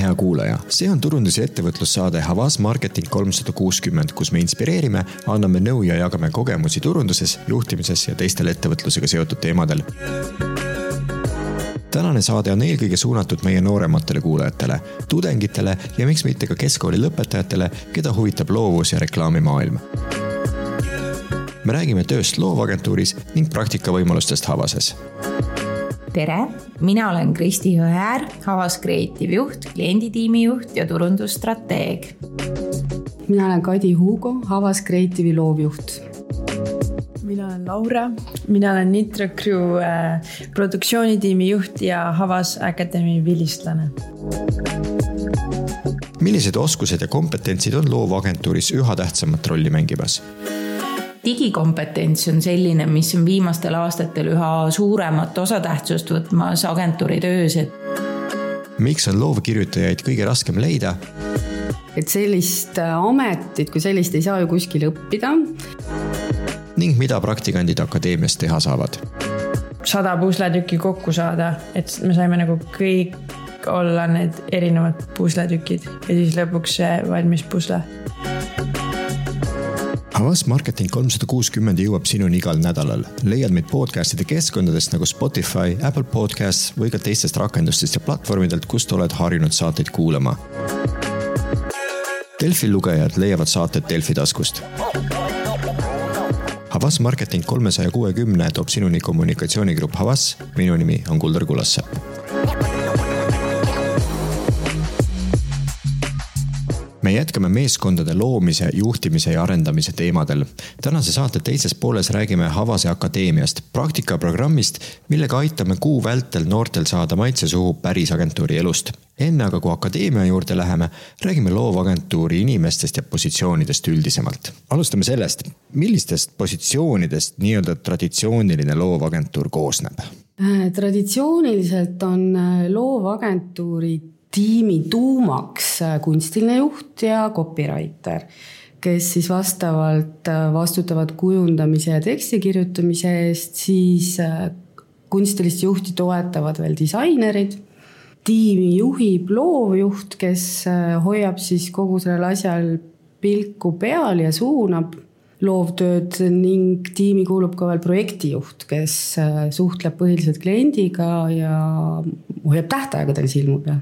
hea kuulaja, see on turundus- ja ettevõtlussaade Havas Marketing 360, kus me inspireerime, anname nõu ja jagame kogemusi turunduses, juhtimises ja teistel ettevõtlusega seotud teemadel. Tänane saade on eelkõige suunatud meie noorematele kuulajatele, tudengitele ja miks mitte ka keskkooli lõpetajatele, keda huvitab loovus ja reklaamimaailm. Me räägime tööst loovagentuuris ning praktikavõimalustest Havases. Tere, mina olen Kristi Jõeäär, Havas Creative juht, klienditiimi juht ja turundusstrateeg. Mina olen Kadi Hugo, Havas Creative'i loovjuht. Mina olen Laura, mina olen Nitro Crew produktsioonitiimi juht ja Havas Academy vilistlane. Millised oskused ja kompetentsid on loovagentuuris üha tähtsamat rolli mängimas? Digikompetents on selline, mis on viimastel aastatel üha suuremat osatähtsust võtmas agentuuri töös. Miks on loovkirjutajaid kõige raskem leida? Et sellist ametit, kui sellist ei saa ju kuskil õppida. Ning mida praktikandid akadeemias teha saavad? 100 pusletükki kokku saada, et me saime nagu kõik olla need erinevad pusletükid ja siis lõpuks see valmis pusle. Havas Marketing 360 jõuab sinuni igal nädalal. Leiad meid podcastide keskkondadest nagu Spotify, Apple Podcasts või ka teistest rakendustest ja platvormidelt, kust oled harjunud saateid kuulama. Delfi lugejad leiavad saated Delfi taskust. Havas Marketing 360 toob sinuni kommunikatsioonigrupp Havas. Minu nimi on Kuldar Kulassepp. Me jätkame meeskondade loomise, juhtimise ja arendamise teemadel. Tänase saate teises pooles räägime Havase akadeemiast, praktikaprogrammist, millega aitame kuu vältel noortel saada maitse suhu päris agentuuri elust. Enne aga kui akadeemia juurde läheme, räägime loovagentuuri inimestest ja positsioonidest üldisemalt. Alustame sellest, millistest positsioonidest nii-öelda traditsiooniline loovagentuur koosneb? Traditsiooniliselt on loovagentuuri tiimi tuumaks kunstiline juht ja copywriter, kes siis vastavalt vastutavad kujundamise ja teksti kirjutamise eest, siis kunstilist juhti toetavad veel disainerid. Tiimi juhib loovjuht, kes hoiab siis kogu sellel asjal pilku peal ja suunab loovtööd ning tiimi kuulub ka veel projektijuht, kes suhtleb põhiliselt kliendiga ja hoiab tähtaegadel silmu peal.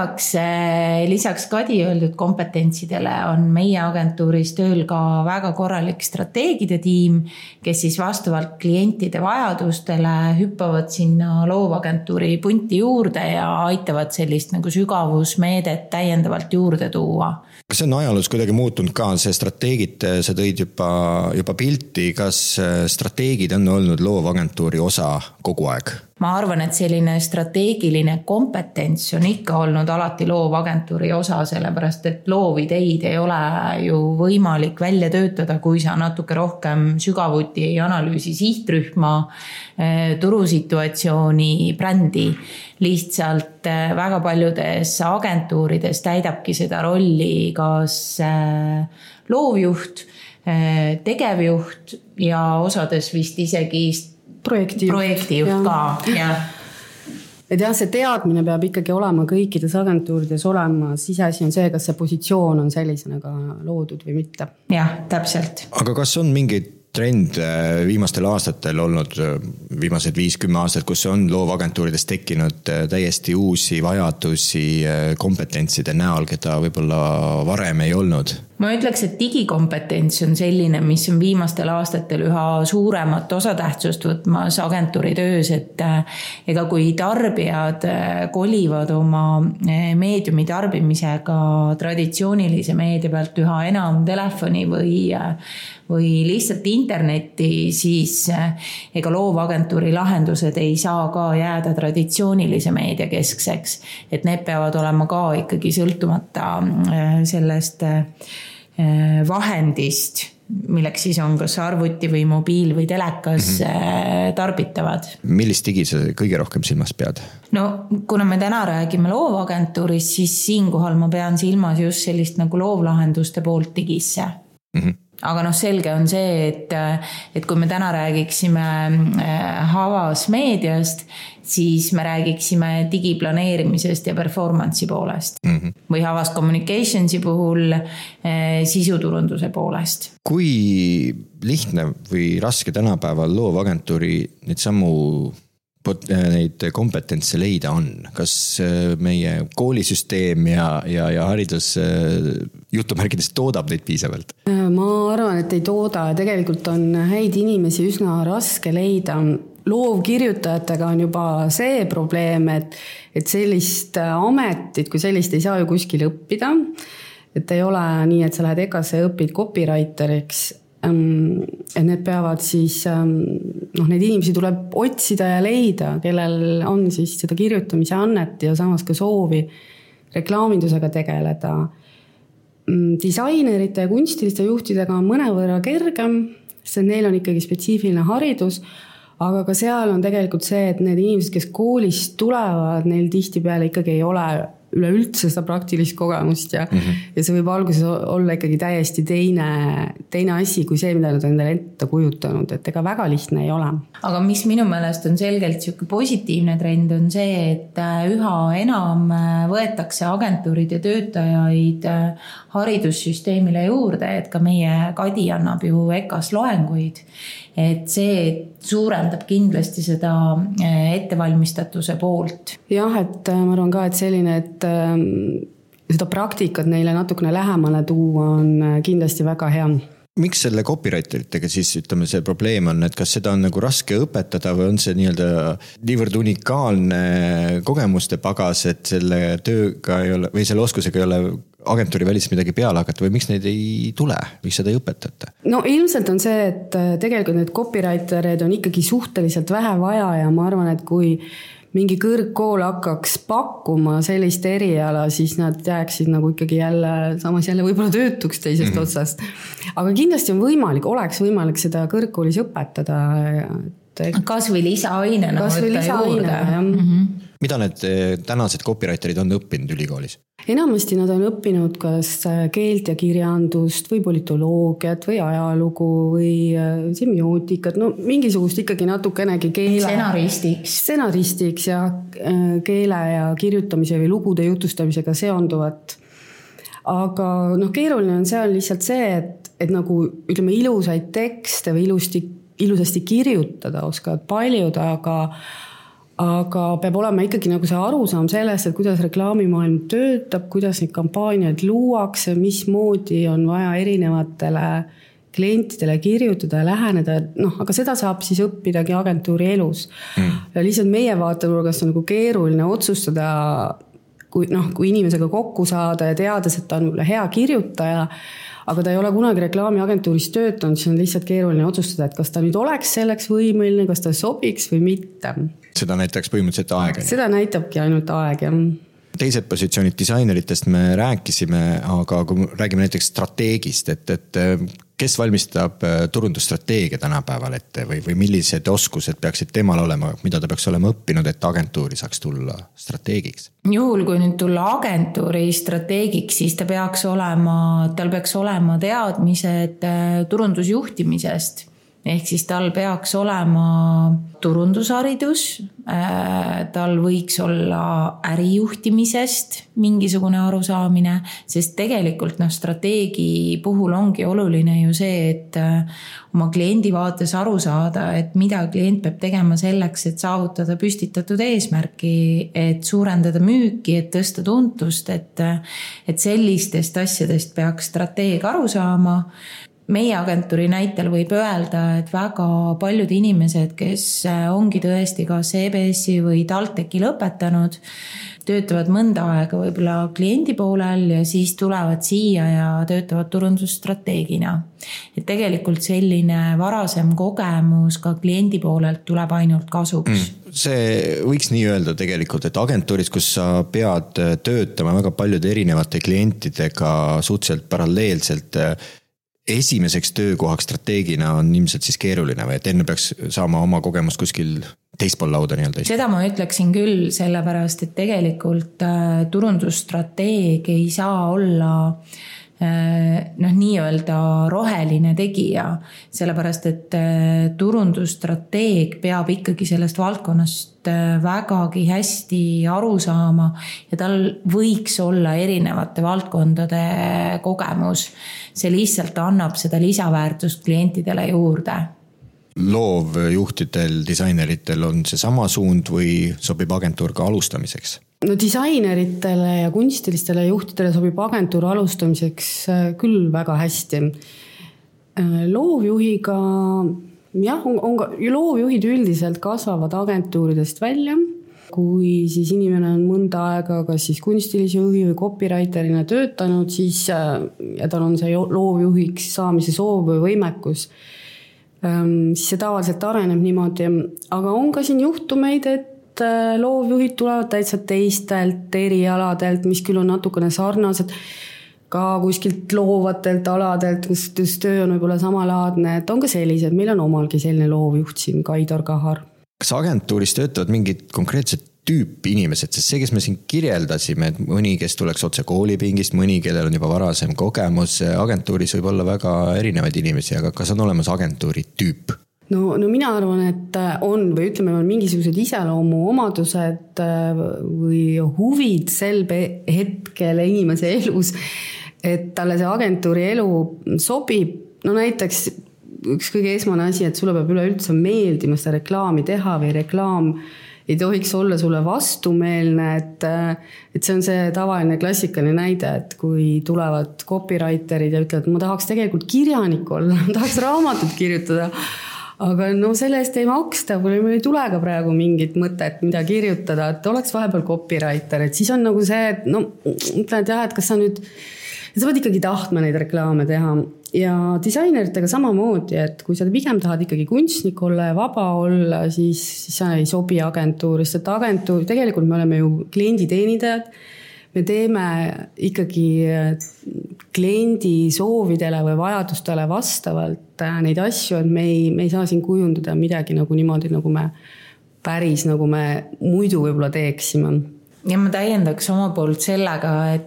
Lisaks Kadi öeldud kompetentsidele on meie agentuuris tööl ka väga korralik strateegide tiim, kes siis vastavalt klientide vajadustele hüppavad sinna loovagentuuri punti juurde ja aitavad sellist nagu sügavusmeedet täiendavalt juurde tuua. Kas see on ajaloos kuidagi muutunud ka, see strateegid, sa tõid juba pilti, kas strateegid on olnud loovagentuuri osa kogu aeg? Ma arvan, et selline strateegiline kompetents on ikka olnud alati loovagentuuri osa, sellepärast et loovideid ei ole ju võimalik välja töötada, kui sa natuke rohkem sügavuti ei analüüsi sihtrühma, turusituatsiooni, brändi. Lihtsalt väga paljudes agentuurides täidabki seda rolli kas loovjuht, tegevjuht ja osades vist isegi projektijuht ka. Ja. Et jah, see teadmine peab ikkagi olema kõikides agentuurides olema. Siseasi on see, kas see positsioon on sellisena ka loodud või mitte. Jah, täpselt. Aga kas on mingeid trend viimastel aastatel olnud, viimased 5-10 aastat, kus on loovagentuurides tekkinud täiesti uusi vajadusi kompetentside näol, keda võib-olla varem ei olnud? Ma ütleks, et digikompetents on selline, mis on viimastel aastatel üha suuremat osatähtsust võtmas agentuuri töös, et ega kui tarbijad kolivad oma meediumi tarbimisega traditsioonilise meedia pealt üha enam telefoni või lihtsalt internetti, siis ega loovagentuuri lahendused ei saa ka jääda traditsioonilise meedia keskseks, et need peavad olema ka ikkagi sõltumata sellest vahendist, milleks siis on kas arvuti või mobiil või telekas tarbitavad. Millist digi sa kõige rohkem silmas pead? No, kuna me täna räägime loovagentuurist, siis siinkohal ma pean silmas just sellist nagu loovlahenduste poolt digisse. aga selge on see, et kui me täna räägiksime Havas meediast, siis me räägiksime digiplaneerimisest ja performance'i poolest. Või Havas Communicationsi puhul sisuturunduse poolest. Kui lihtne või raske tänapäeval loovagentuuri neid kompetentse leida on? Kas meie koolisüsteem ja haridus jutumärkides toodab neid piisavalt? Ma arvan, et ei tooda. Tegelikult on häid inimesi üsna raske leida. Loovkirjutajatega on juba see probleem, et sellist ametit kui sellist ei saa ju kuskil õppida. Et ei ole nii, et sa lähed EKA-sse ja õpid copywriteriks. Et need peavad siis, neid inimesi tuleb otsida ja leida, kellel on siis seda kirjutamise annet ja samas ka soovi reklaamindusega tegeleda. Disainerite ja kunstiliste juhtidega on mõnevõrra kergem, sest neil on ikkagi spetsiifiline haridus, aga ka seal on tegelikult see, et need inimesed, kes koolist tulevad, neil tihtipeale ikkagi ei ole üleüldse seda praktilist kogemust ja see võib alguses olla ikkagi täiesti teine asi kui see, mida nad on endale ette kujutanud, et ega väga lihtne ei ole. Aga mis minu meelest on selgelt positiivne trend on see, et üha enam võetakse agentuurid ja töötajaid haridussüsteemile juurde, et ka meie Kadi annab ju EKAs loenguid, et see suurendab kindlasti seda ettevalmistatuse poolt. Jah, et ma arvan ka, et selline, et seda praktikat neile natukene lähemale tuua on kindlasti väga hea. Miks selle copywriteritega siis ütleme see probleem on, et kas seda on nagu raske õpetada või on see niivõrd unikaalne kogemuste pagas, et selle tööga ei ole, või selle oskusega ei ole agentuuri välis midagi peale hakata või miks neid ei tule, miks seda ei õpetata? No ilmselt on see, et tegelikult need copywriterid on ikkagi suhteliselt vähe vaja ja ma arvan, et kui mingi kõrgkool hakkaks pakkuma sellist eriala, siis nad jääksid nagu ikkagi jälle võib-olla töötuks teisest otsast. Aga kindlasti on võimalik, oleks võimalik seda kõrgkoolis õpetada. Kas või lisaainena võtta juurde. Mida need tänased copywriterid on õppinud ülikoolis? Enamasti nad on õppinud kas keelt ja kirjandust või politoloogiat või ajalugu või semiootikat, mingisugust ikkagi natukenegi stsenaristiks ja keele ja kirjutamise või lugude jutustamisega seonduvat. Aga keeruline on seal lihtsalt see, et nagu ütleme ilusaid tekste või ilusasti kirjutada oskavad paljud, aga peab olema ikkagi nagu see arusaam sellest, et kuidas reklaamimaailm töötab, kuidas neid kampaaniaid luuakse, mismoodi on vaja erinevatele klientidele kirjutada ja läheneda, aga seda saab siis õppidagi agentuuri elus. Ja lihtsalt meie vaatenurgast on nagu keeruline otsustada, kui inimesega kokku saada ja teades, et ta on hea kirjutaja, aga ta ei ole kunagi reklaamiagentuuris töötanud, siis on lihtsalt keeruline otsustada, et kas ta nüüd oleks selleks võimeline, kas ta sobiks või mitte. Seda näitaks põhimõtteliselt aeg. Seda näitabki ainult aeg, jah. Teised positsioonid disaineritest me rääkisime, aga kui räägime näiteks strateegist, et kes valmistab turundusstrateegia tänapäeval ette või millised oskused peaksid temal olema, mida ta peaks olema õppinud, et agentuuri saaks tulla strateegiks? Juhul, kui nüüd tulla agentuuri strateegiks, siis tal peaks olema teadmised turundusjuhtimisest. Ehk siis tal peaks olema turundusharidus, tal võiks olla ärijuhtimisest mingisugune arusaamine, sest tegelikult strateegi puhul ongi oluline ju see, et oma kliendi vaates aru saada, et mida klient peab tegema selleks, et saavutada püstitatud eesmärki, et suurendada müüki, et tõsta tuntust, et sellistest asjadest peaks strateeg aru saama. Meie agentuuri näitel võib öelda, et väga paljud inimesed, kes ongi tõesti ka EBS-i või TalTechi lõpetanud, töötavad mõnda aega võib-olla kliendi poolel ja siis tulevad siia ja töötavad turundusstrateegina. Et tegelikult selline varasem kogemus ka kliendi poolelt tuleb ainult kasuks. See võiks nii öelda tegelikult, et agentuuris, kus sa pead töötama väga paljude erinevate klientidega suhteliselt paralleelselt, esimeseks töökohaks strateegina on ilmselt siis keeruline või et enne peaks saama oma kogemust kuskil teispool lauda nii-öelda? Seda ma ütleksin küll, sellepärast, et tegelikult turundusstrateeg ei saa olla nii-öelda roheline tegija, sellepärast et turundusstrateeg peab ikkagi sellest valdkonnast vägagi hästi aru saama ja tal võiks olla erinevate valdkondade kogemus. See lihtsalt annab seda lisaväärtust klientidele juurde. Loovjuhtidel, disaineritel on see sama suund või sobib agentuur ka alustamiseks? No disaineritele ja kunstilistele juhtidele sobib agentuur alustamiseks küll väga hästi. Loovjuhiga, jah, loovjuhid üldiselt kasvavad agentuuridest välja. Kui siis inimene on mõnda aega kas siis kunstilise juhi või copywriterina töötanud, siis ja tal on see loovjuhiks saamise soov või võimekus, siis see tavaliselt areneb niimoodi. Aga on ka siin juhtumeid, et loovjuhid tulevad täitsa teistelt erialadelt, mis küll on natukene sarnased, ka kuskilt loovatelt aladelt, kus töö on võib-olla samalaadne, et on ka sellised, meil on omalgi selline loovjuht siin, Kaidor Kahar. Kas agentuuris töötavad mingid konkreetsed tüüpi inimesed, sest see, kes me siin kirjeldasime, et mõni, kes tuleks otse koolipingist, mõni, kellel on juba varasem kogemus, agentuuris võib olla väga erinevaid inimesi, aga kas on olemas agentuuri tüüp? No mina arvan, et on või ütleme, on mingisugused iseloomu omadused või huvid sel hetkel inimese elus, et talle see agentuuri elu sobib. No näiteks üks kõige esmane asi, et sulle peab üleüldse meeldima seda reklaami teha või reklaam ei tohiks olla sulle vastumeelne, et see on see tavaline klassikaline näide, et kui tulevad copywriterid ja ütlevad, ma tahaks tegelikult kirjanik olla, ma tahaks raamatut kirjutada, aga no selle eest ei maksta, meil ei tule ka praegu mingit mõtet, mida kirjutada, et oleks vahepeal copywriter, et siis on nagu see, et no mõtlen, et jah, et kas sa nüüd, sa pead ikkagi tahtma neid reklaame teha ja disaineritega samamoodi, et kui sa pigem tahad ikkagi kunstnik olla ja vaba olla, siis sa ei sobi agentuurist, et agentuur, tegelikult me oleme ju klienditeenindajad, me teeme ikkagi kliendi soovidele või vajadustele vastavalt neid asju, et me ei saa siin kujundada midagi nagu niimoodi, nagu me päris, nagu me muidu võib-olla teeksime. Ja ma täiendaks oma poolt sellega, et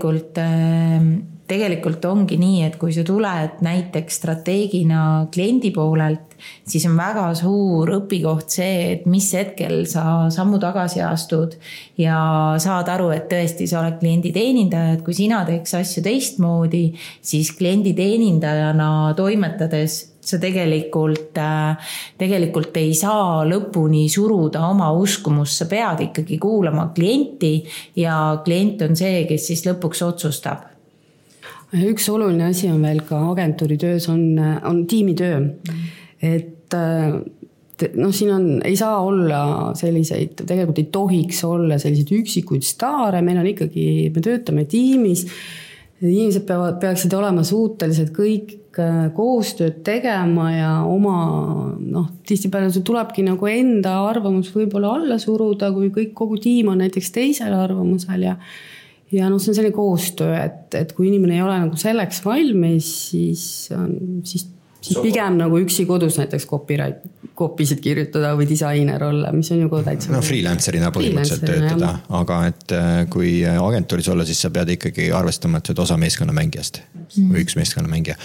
tegelikult ongi nii, et kui sa tuled näiteks strateegina kliendi poolelt, siis on väga suur õpikoht see, et mis hetkel sa sammu tagasi astud ja saad aru, et tõesti sa oled kliendi teenindaja, et kui sina teeks asju teistmoodi, siis kliendi teenindajana toimetades sa tegelikult ei saa lõpuni suruda oma uskumust, sa pead ikkagi kuulama klienti ja klient on see, kes siis lõpuks otsustab. Üks oluline asi on veel ka agentuuri töös on tiimitöö. Et siin ei saa olla selliseid, tegelikult ei tohiks olla selliseid üksikuid staare, meil on ikkagi, me töötame tiimis, inimesed peaksid olema suutelised kõik koostööd tegema ja oma, tihtipeale see tulebki nagu enda arvamus võib-olla alla suruda, kui kogu tiim on näiteks teisel arvamusel ja see on selline koostöö, et kui inimene ei ole nagu selleks valmis, siis pigem nagu üksi kodus näiteks kopisid kirjutada või disainer olla, mis on ju täitsa... No freelancerina põhimõtteliselt töötada, aga et kui agentuuris olla, siis sa pead ikkagi arvestama, et see osa meeskonnamängijast või üks meeskonnamängija.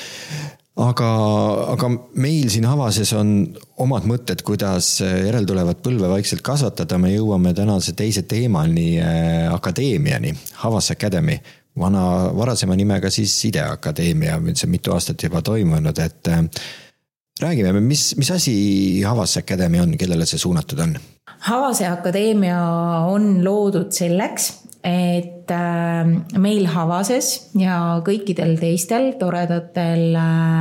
Aga meil siin Havases on omad mõtted, kuidas järeltulevat põlve vaikselt kasvatada. Me jõuame tänase teise teemani, akadeemiani, Havas Academy, varasema nimega siis Ideakadeemia, see on mitu aastat juba toimunud, et räägime, mis asi Havas Academy on, kellele see suunatud on? Havase Akadeemia on loodud selleks, et meil Havases ja kõikidel teistel toredatel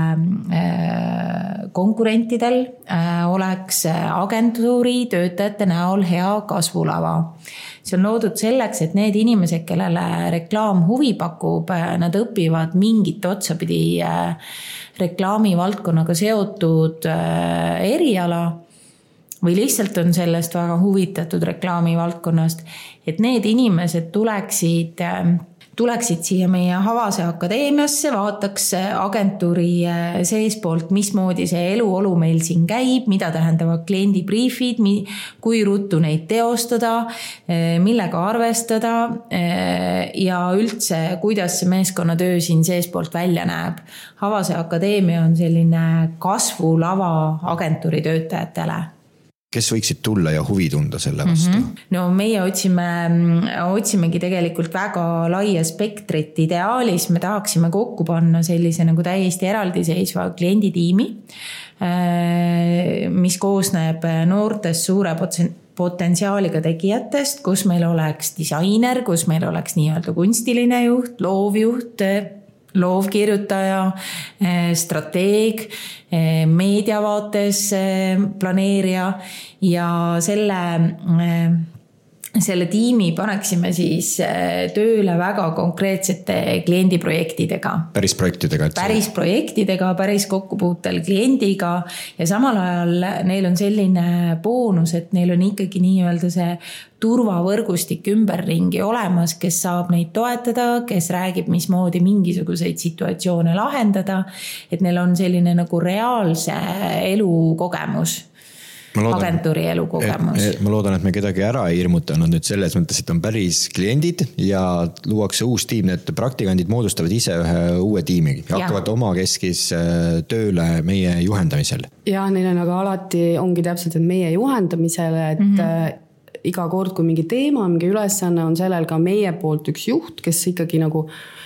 konkurentidel oleks agentuuri töötajate näol hea kasvulava. See on loodud selleks, et need inimesed, kellele reklaam huvi pakub, nad õpivad mingit otsapidi reklaami valdkonnaga seotud eriala või lihtsalt on sellest väga huvitatud reklaami valdkonnast, et need inimesed tuleksid tuleksid siia meie Havase Akadeemiasse, vaataks agentuuri seespoolt, mismoodi see eluolu meil siin käib, mida tähendavad kliendi briefid, kui ruttu neid teostada, millega arvestada ja üldse, kuidas see meeskonnatöö siin seespoolt välja näeb. Havase Akadeemia on selline kasvulava agentuuri töötajatele. Kes võiksid tulla ja huvi tunda selle vastu? No meie otsimegi tegelikult väga laia spektrit. Ideaalis me tahaksime kokku panna sellise nagu täiesti eraldiseisva klienditiimi, mis koosneb noortest suure potentsiaaliga tegijatest, kus meil oleks disainer, kus meil oleks nii-öelda kunstiline juht, loovjuht, loovkirjutaja, strateeg, meediavaates planeerija ja selle tiimi paneksime siis tööle väga konkreetsete kliendiprojektidega. Päris projektidega? Päris projektidega, päris kokkupuutel kliendiga ja samal ajal neil on selline boonus, et neil on ikkagi nii-öelda see turvavõrgustik ümberringi olemas, kes saab neid toetada, kes räägib, mismoodi mingisuguseid situatsioone lahendada, et neil on selline nagu reaalse elukogemus. Agentuuri elukogemus. Ma loodan, et me kedagi ära ei hirmutanud nüüd selles mõttes, et on päris kliendid ja luuakse uus tiim, need praktikandid moodustavad ise ühe uue tiimi ja hakkavad oma keskis tööle meie juhendamisel. Ja neil on aga alati ongi täpselt, et meie juhendamisele, et iga kord, kui mingi teema, mingi ülesanne on sellel ka meie poolt üks juht, kes ikkagi nagu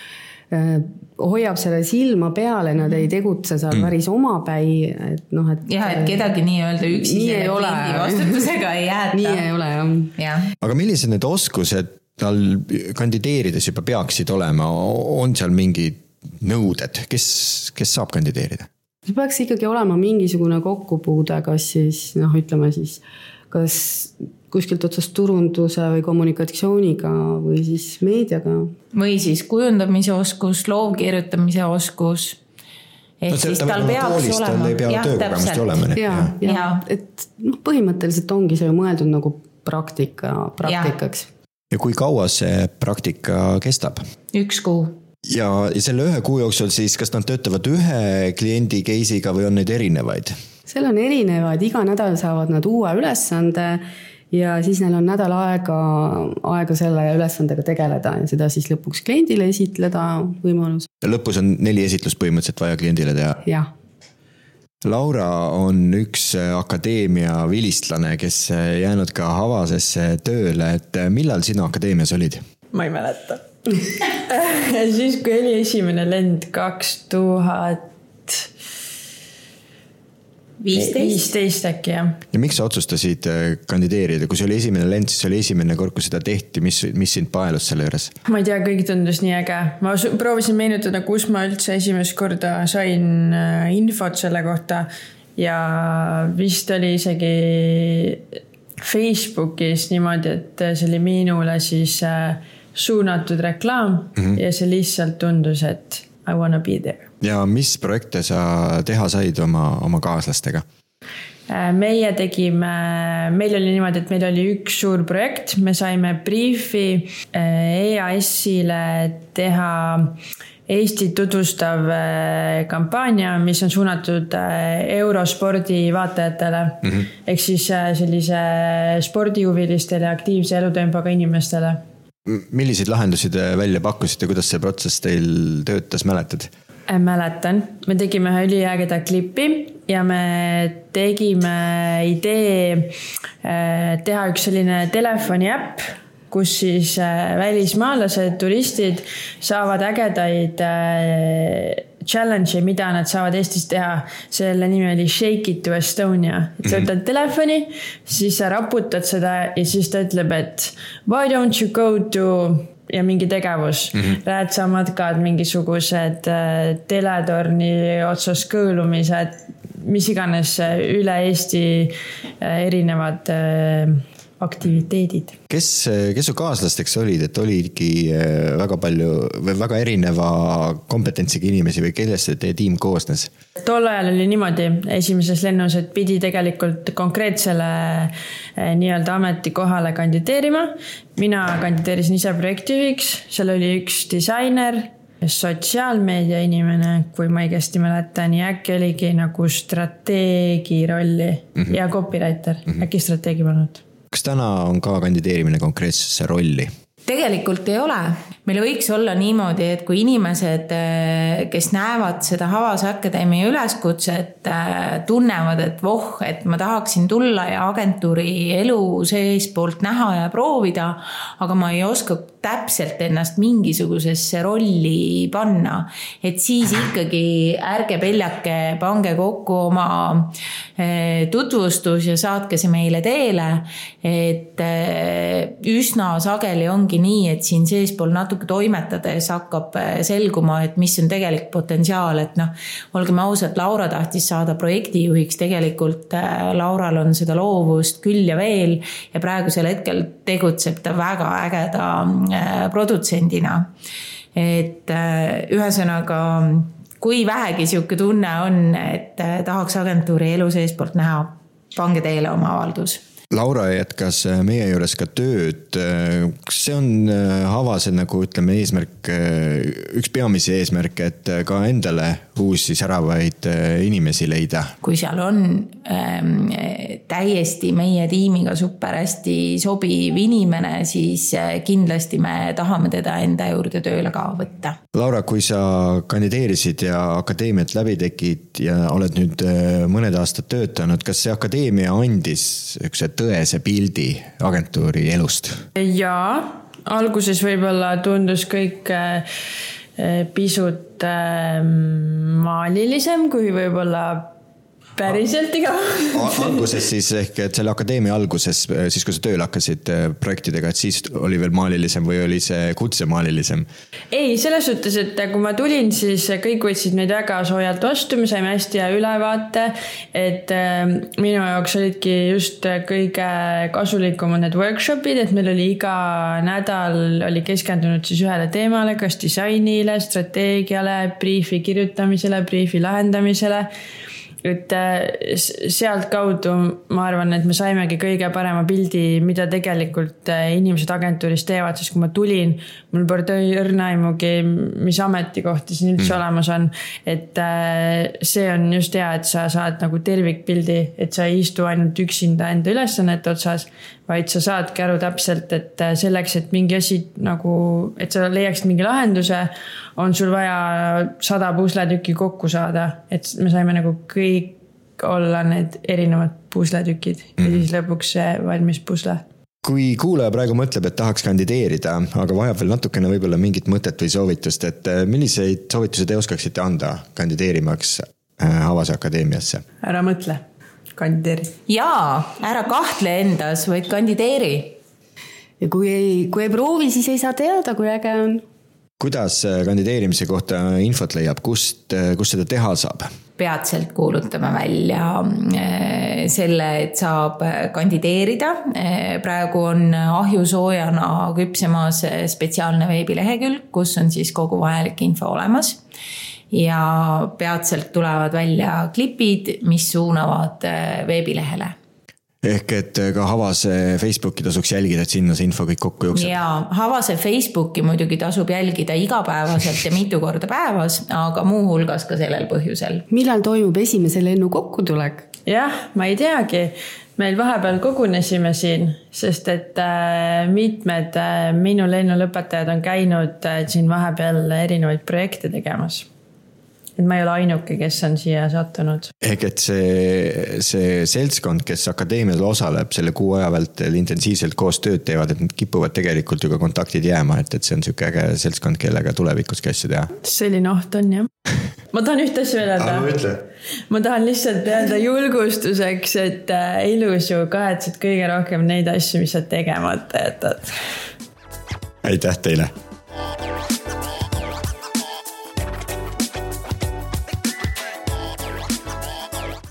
hoiab selle silma peale, nad ei tegutse seal päris omapäi. Et kedagi nii-öelda üksi selle kliendi vastutusega ei jäeta. Nii ei ole, jah. Aga millised need oskused tal kandideerides juba peaksid olema? On seal mingid nõuded? Kes saab kandideerida? See peaks ikkagi olema mingisugune kokkupuude, kas siis, ütleme siis, kas kuskilt otsast turunduse või kommunikatsiooniga või siis meediaga. Või siis kujundamise oskus, loovkirjutamise oskus. Et siis tal peaks olema. Tal ei pea töökogemust olema. Ja. Et põhimõtteliselt ongi see mõeldud nagu praktikaks. Ja kui kaua see praktika kestab? 1 kuu. Ja selle 1 kuu jooksul siis, kas nad töötavad ühe kliendi case'iga või on neid erinevaid? Seal on erinevaid, iga nädal saavad nad uue ülesande ja siis neil on nädal aega selle ülesandega tegeleda ja seda siis lõpuks kliendile esitleda võimalus. Ja lõpus on 4 esitlust põhimõtteliselt vaja kliendile teha? Jah. Laura on üks akadeemia vilistlane, kes jäänud ka Havasesse tööle, et millal sina akadeemias olid? Ma ei mäleta. Siis kui oli esimene lend 2015 äkki, jah. Ja miks sa otsustasid kandideerida? Kui see oli esimene lend, siis oli esimene kord, kui seda tehti. Mis sind paelus selle juures? Ma ei tea, kõik tundus nii äge. Ma proovisin meenutada, kus ma üldse esimest korda sain infot selle kohta ja vist oli isegi Facebookis niimoodi, et see oli minule siis suunatud reklaam ja see lihtsalt tundus, et I wanna be there. Ja mis projekte sa teha said oma kaaslastega? Meil oli niimoodi, et meil oli üks suur projekt, me saime briefi EAS-ile teha Eesti tutvustav kampaania, mis on suunatud eurospordi vaatajatele, ehk siis sellise spordihuvilistele ja aktiivse elutempoga inimestele. Milliseid lahendusi te välja pakkusite, kuidas see protsess teil töötas, mäletad? Mäletan. Me tegime ühe üliägeda klipi ja me tegime idee teha üks selline telefoni äpp, kus siis välismaalased, turistid saavad ägedaid challenge, mida nad saavad Eestis teha. Selle nimi oli Shake it to Estonia. Et sa võtad telefoni, siis sa raputad seda ja siis ta ütleb, et why don't you go to ja mingi tegevus. Räätsamadkad, mingisugused teletorni otsas kõõlumised, mis iganes üle Eesti erinevad aktiviteedid. Kes su kaaslasteks olid, et olidki väga palju või väga erineva kompetentsiga inimesi või kellest teie tiim koosnes? Tol ajal oli niimoodi esimeses lennus, et pidi tegelikult konkreetsele nii-öelda ametikohale kandideerima. Mina kandideerisin ise projektijuhiks, seal oli üks disainer, sotsiaalmeedia inimene, kui ma õigesti mäletan, ja äkki oligi nagu strateegi rolli ja copywriter, äkki strateegi polnud. Kas täna on ka kandideerimine konkreetsesse rolli? Tegelikult ei ole. Meil võiks olla niimoodi, et kui inimesed, kes näevad seda Havase Akadeemia üleskutset, tunnevad, et ma tahaksin tulla ja agentuuri elu sees poolt näha ja proovida, aga ma ei oska täpselt ennast mingisugusesse rolli panna. Et siis ikkagi ärge peljake, pange kokku oma tutvustus ja saatke see meile teele. Et üsna sageli ongi nii, et siin seespool natuke toimetades hakkab selguma, et mis on tegelik potentsiaal, et olgem ausad, Laura tahtis saada projektijuhiks, tegelikult Laural on seda loovust küll ja veel ja praegusel hetkel tegutseb ta väga ägeda produtsendina. Et ühesõnaga, kui vähegi siuke tunne on, et tahaks agentuuri elu seespoolt näha, pange teele oma avaldus. Laura jätkas meie juures ka tööd. Kas see on Havase nagu ütleme eesmärk, üks peamisi eesmärk, et ka endale uusi säravaid inimesi leida? Kui seal on täiesti meie tiimiga super hästi sobiv inimene, siis kindlasti me tahame teda enda juurde tööle ka võtta. Laura, kui sa kandideerisid ja akadeemiat läbi tekid ja oled nüüd mõned aastad töötanud, kas see akadeemia andis üks tõese pildi agentuuri elust? Jaa, alguses võib-olla tundus kõik pisut maalilisem kui võib-olla päriselt iga. Alguses siis ehk, et selle akadeemia alguses, siis kui sa tööl hakkasid projektidega, et siis oli veel maalilisem või oli see kutsemaalilisem? Ei, selles suhtes, et kui ma tulin, siis kõik võtsid meid väga soojalt vastu, me saime hästi hea ülevaate, et minu jaoks olidki just kõige kasulikumad need workshopid, et meil oli iga nädal oli keskendunud siis ühele teemale, kas disainile, strateegiale, briefi kirjutamisele, briefi lahendamisele. Et sealt kaudu ma arvan, et me saimegi kõige parema pildi, mida tegelikult inimesed agentuuris teevad, sest kui ma tulin, mul pole õrna aimugi, mis ametikohti siin üldse olemas on, et see on just hea, et sa saad nagu tervikpildi, et sa ei istu ainult üksinda enda ülesannet otsas, vaid sa saadki aru täpselt, et selleks, et mingi asi nagu, et sa leiaksid mingi lahenduse, on sul vaja 100 pusletükki kokku saada, et me saime nagu kõik olla need erinevad pusletükid ja siis lõpuks see valmis pusle. Kui kuulaja praegu mõtleb, et tahaks kandideerida, aga vajab veel natukene võib-olla mingit mõtet või soovitust, et milliseid soovitusi te oskaksite anda kandideerimaks Havase Akadeemiasse? Ära mõtle, kandideeri. Jaa, ära kahtle endas, vaid kandideeri. Ja kui ei proovi, siis ei saa teada, kui äge on. Kuidas kandideerimise kohta infot leiab? Kust seda teha saab? Peatselt kuulutame välja selle, et saab kandideerida. Praegu on ahjusoojana küpsemas spetsiaalne veebilehekülg, kus on siis kogu vajalik info olemas. Ja peatselt tulevad välja klipid, mis suunavad veebilehele. Ehk et ka Havase Facebooki tasuks jälgida, et sinna see info kõik kokku jookseb? Jaa, Havase Facebooki muidugi tasub jälgida igapäevaselt ja mitu korda päevas, aga muu hulgas ka sellel põhjusel. Millal toimub esimese lennu kokkutulek? Jah, ma ei teagi. Meil vahepeal kogunesime siin, sest et mitmed minu lennulõpetajad on käinud siin vahepeal erinevaid projekte tegemas. Et ma ei ole ainuke, kes on siia sattunud. Ehk et see seltskond, kes akadeemial osaleb selle kuu aja vältel intensiivselt koos tööd teevad, et nad kipuvad tegelikult ju ka kontaktid jääma, et see on selline äge seltskond, kellega tulevikus käisse teha. Selline oht on, jah. Ma tahan ühte asja veel öelda. Ma tahan lihtsalt öelda julgustuseks, et ilus ju kahetsed kõige rohkem neid asju, mis sa tegemata jätad. Aitäh teile!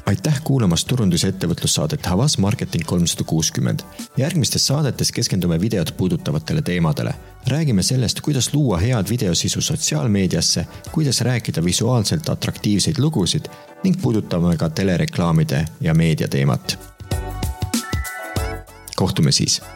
aitäh kuulamast turundus- ja ettevõtlussaadet Havas Marketing 360. Järgmistes saadetes keskendume videot puudutavatele teemadele. Räägime sellest, kuidas luua head videosisu sotsiaalmeediasse, kuidas rääkida visuaalselt atraktiivseid lugusid ning puudutame ka telereklaamide ja meediateemat. Kohtume siis!